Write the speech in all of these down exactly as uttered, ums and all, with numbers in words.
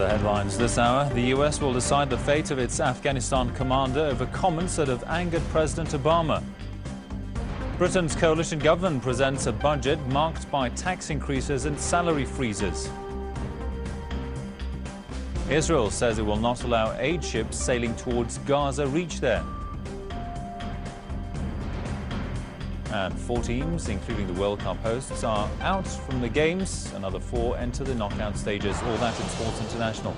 the headlines this hour, the U S will decide the fate of its Afghanistan commander over comments that have angered President Obama. Britain's coalition government presents a budget marked by tax increases and salary freezes. Israel says it will not allow aid ships sailing towards Gaza reach there. And four teams, including the World Cup hosts, are out from the games. Another four enter the knockout stages. All that in Sports International.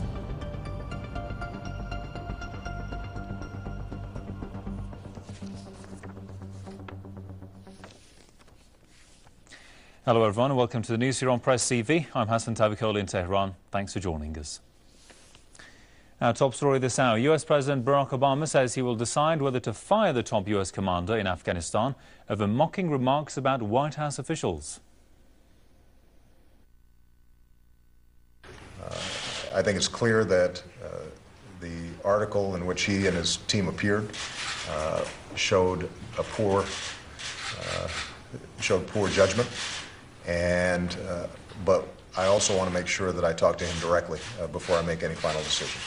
Hello everyone and welcome to the news here on Press T V. I'm Hassan Tabakoli in Tehran. Thanks for joining us. Our top story this hour. U S President Barack Obama says he will decide whether to fire the top U S commander in Afghanistan over mocking remarks about White House officials. Uh, I think it's clear that uh, the article in which he and his team appeared uh, showed a poor, uh, showed poor judgment, and uh, but I also want to make sure that I talk to him directly uh, before I make any final decision.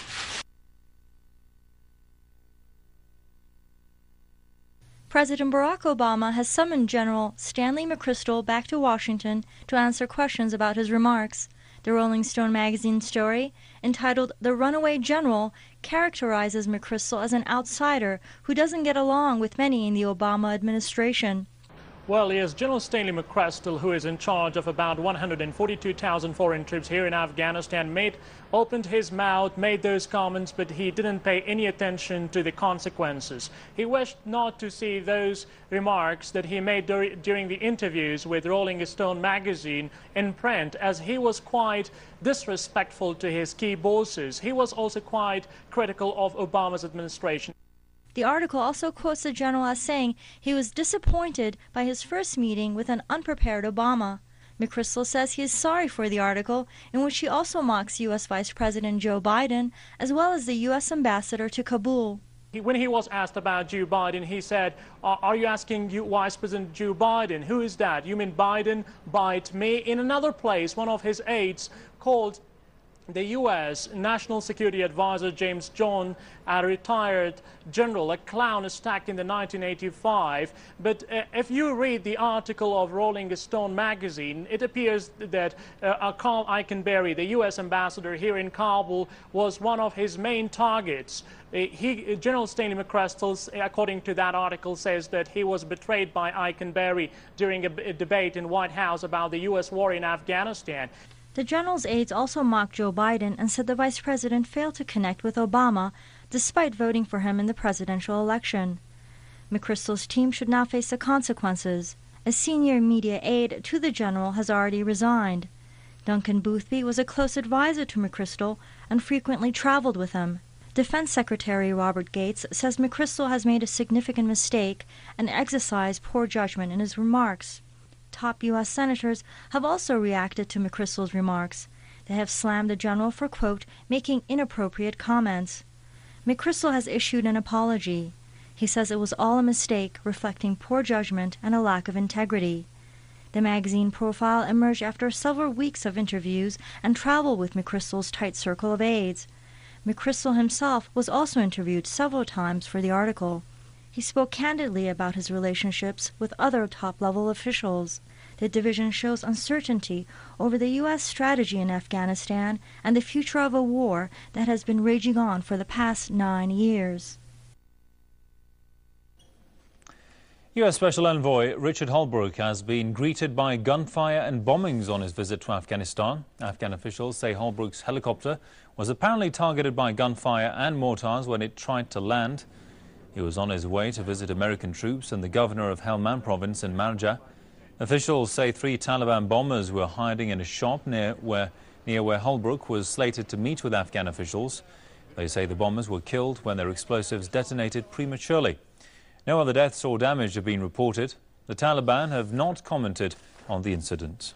President Barack Obama has summoned General Stanley McChrystal back to Washington to answer questions about his remarks. The Rolling Stone magazine story, entitled "The Runaway General," characterizes McChrystal as an outsider who doesn't get along with many in the Obama administration. Well, yes, General Stanley McChrystal, who is in charge of about one hundred forty-two thousand foreign troops here in Afghanistan, made, opened his mouth, made those comments, but he didn't pay any attention to the consequences. He wished not to see those remarks that he made dur during the interviews with Rolling Stone magazine in print, as he was quite disrespectful to his key bosses. He was also quite critical of Obama's administration. The article also quotes the general as saying he was disappointed by his first meeting with an unprepared Obama. McChrystal says he is sorry for the article, in which he also mocks U S Vice President Joe Biden, as well as the U S ambassador to Kabul. When he was asked about Joe Biden, he said, are you asking you, Vice President Joe Biden? Who is that? You mean Biden bite me? In another place, one of his aides called the U S National Security Advisor James John, a retired general, a clown stacked in the nineteen eighty-five. But uh, if you read the article of Rolling Stone magazine, it appears that uh, Carl Eikenberry, the U S ambassador here in Kabul, was one of his main targets. Uh, he, General Stanley McChrystal, according to that article, says that he was betrayed by Eikenberry during a, a debate in White House about the U S war in Afghanistan. The general's aides also mocked Joe Biden and said the vice president failed to connect with Obama, despite voting for him in the presidential election. McChrystal's team should now face the consequences. A senior media aide to the general has already resigned. Duncan Boothby was a close advisor to McChrystal and frequently traveled with him. Defense Secretary Robert Gates says McChrystal has made a significant mistake and exercised poor judgment in his remarks. Top U S senators have also reacted to McChrystal's remarks. They have slammed the general for, quote, making inappropriate comments. McChrystal has issued an apology. He says it was all a mistake, reflecting poor judgment and a lack of integrity. The magazine profile emerged after several weeks of interviews and travel with McChrystal's tight circle of aides. McChrystal himself was also interviewed several times for the article. He spoke candidly about his relationships with other top-level officials. The division shows uncertainty over the U S strategy in Afghanistan and the future of a war that has been raging on for the past nine years. U S Special Envoy Richard Holbrooke has been greeted by gunfire and bombings on his visit to Afghanistan. Afghan officials say Holbrooke's helicopter was apparently targeted by gunfire and mortars when it tried to land. He was on his way to visit American troops and the governor of Helmand province in Marja. Officials say three Taliban bombers were hiding in a shop near where, near where Holbrooke was slated to meet with Afghan officials. They say the bombers were killed when their explosives detonated prematurely. No other deaths or damage have been reported. The Taliban have not commented on the incident.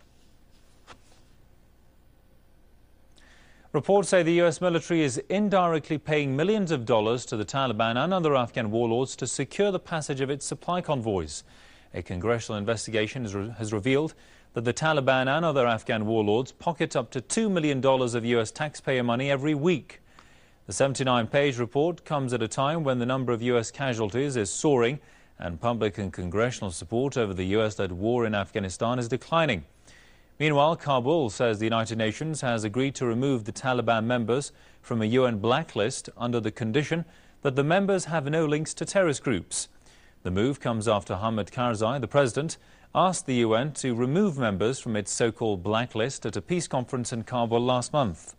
Reports say the U S military is indirectly paying millions of dollars to the Taliban and other Afghan warlords to secure the passage of its supply convoys. A congressional investigation has, re has revealed that the Taliban and other Afghan warlords pocket up to two million dollars of U S taxpayer money every week. The seventy-nine page report comes at a time when the number of U S casualties is soaring and public and congressional support over the U S-led war in Afghanistan is declining. Meanwhile, Kabul says the United Nations has agreed to remove the Taliban members from a U N blacklist under the condition that the members have no links to terrorist groups. The move comes after Hamid Karzai, the president, asked the U N to remove members from its so-called blacklist at a peace conference in Kabul last month.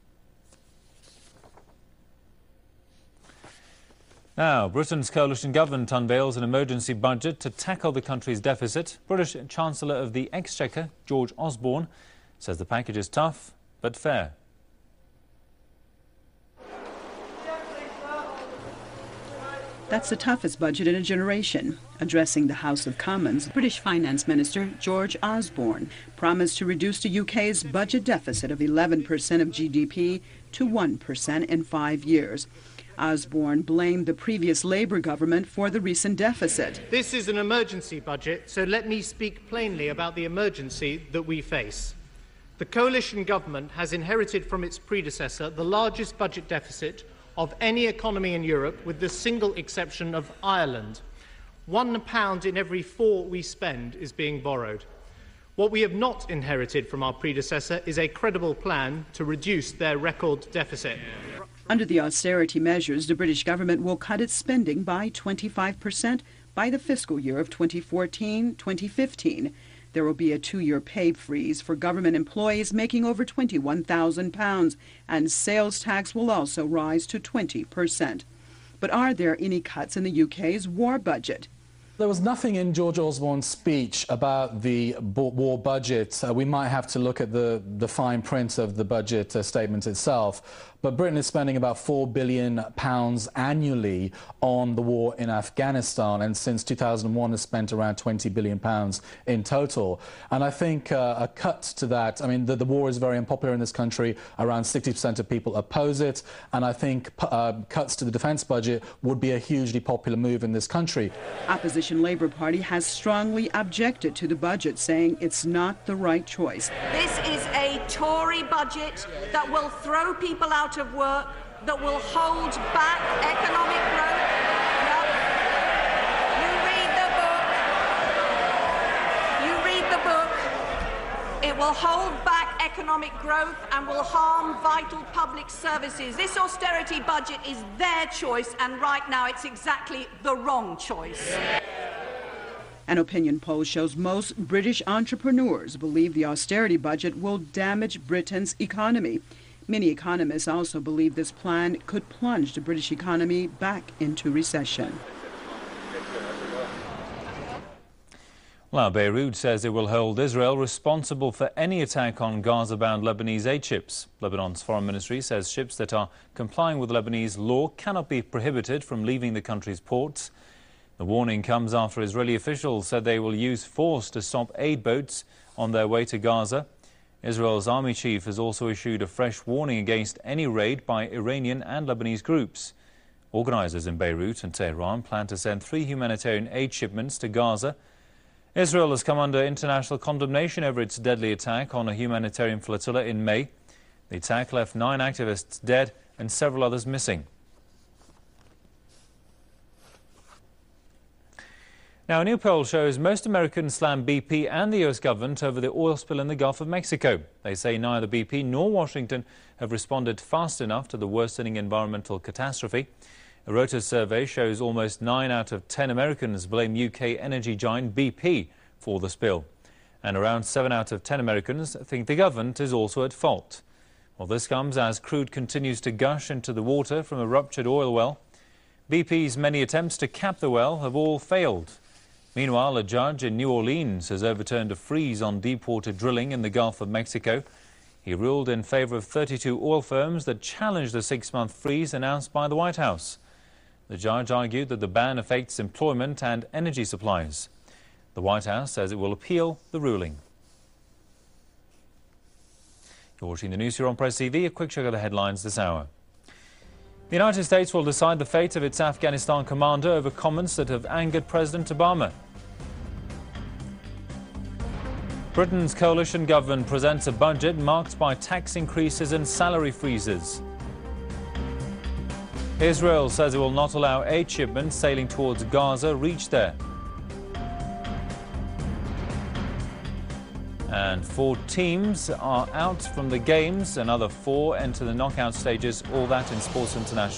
Now, Britain's coalition government unveils an emergency budget to tackle the country's deficit. British Chancellor of the Exchequer, George Osborne, says the package is tough but fair. That's the toughest budget in a generation. Addressing the House of Commons, British Finance Minister George Osborne promised to reduce the U K's budget deficit of eleven percent of G D P to one percent in five years. Osborne blamed the previous Labour government for the recent deficit. This is an emergency budget, so let me speak plainly about the emergency that we face. The coalition government has inherited from its predecessor the largest budget deficit of any economy in Europe, with the single exception of Ireland. One pound in every four we spend is being borrowed. What we have not inherited from our predecessor is a credible plan to reduce their record deficit. Under the austerity measures, the British government will cut its spending by twenty-five percent by the fiscal year of twenty fourteen twenty fifteen. There will be a two-year pay freeze for government employees making over twenty-one thousand pounds, and sales tax will also rise to twenty percent. But are there any cuts in the U K's war budget? There was nothing in George Osborne's speech about the war budget. Uh, we might have to look at the, the fine print of the budget uh, statement itself. But Britain is spending about four billion pounds annually on the war in Afghanistan, and since two thousand one has spent around twenty billion pounds in total. And I think uh, a cut to that, I mean, the, the war is very unpopular in this country. Around sixty percent of people oppose it. And I think uh, cuts to the defence budget would be a hugely popular move in this country. Opposition Labour Party has strongly objected to the budget, saying it's not the right choice. This is a Tory budget that will throw people out of work, that will hold back economic growth. Yep. You read the book. You read the book. It will hold back economic growth and will harm vital public services. This austerity budget is their choice, and right now it's exactly the wrong choice. An opinion poll shows most British entrepreneurs believe the austerity budget will damage Britain's economy. Many economists also believe this plan could plunge the British economy back into recession. Well, Beirut says it will hold Israel responsible for any attack on Gaza-bound Lebanese aid ships. Lebanon's foreign ministry says ships that are complying with Lebanese law cannot be prohibited from leaving the country's ports. The warning comes after Israeli officials said they will use force to stop aid boats on their way to Gaza. Israel's army chief has also issued a fresh warning against any raid by Iranian and Lebanese groups. Organizers in Beirut and Tehran plan to send three humanitarian aid shipments to Gaza. Israel has come under international condemnation over its deadly attack on a humanitarian flotilla in May. The attack left nine activists dead and several others missing. Now, a new poll shows most Americans slam B P and the U S government over the oil spill in the Gulf of Mexico. They say neither B P nor Washington have responded fast enough to the worsening environmental catastrophe. A Reuters survey shows almost nine out of ten Americans blame U K energy giant B P for the spill. And around seven out of ten Americans think the government is also at fault. Well, this comes as crude continues to gush into the water from a ruptured oil well. B P's many attempts to cap the well have all failed. Meanwhile, a judge in New Orleans has overturned a freeze on deepwater drilling in the Gulf of Mexico. He ruled in favor of thirty-two oil firms that challenged the six-month freeze announced by the White House. The judge argued that the ban affects employment and energy supplies. The White House says it will appeal the ruling. You're watching the news here on Press T V. A quick check of the headlines this hour. The United States will decide the fate of its Afghanistan commander over comments that have angered President Obama. Britain's coalition government presents a budget marked by tax increases and salary freezes. Israel says it will not allow aid shipments sailing towards Gaza reach there. And four teams are out from the games. Another four enter the knockout stages. All that in Sports International.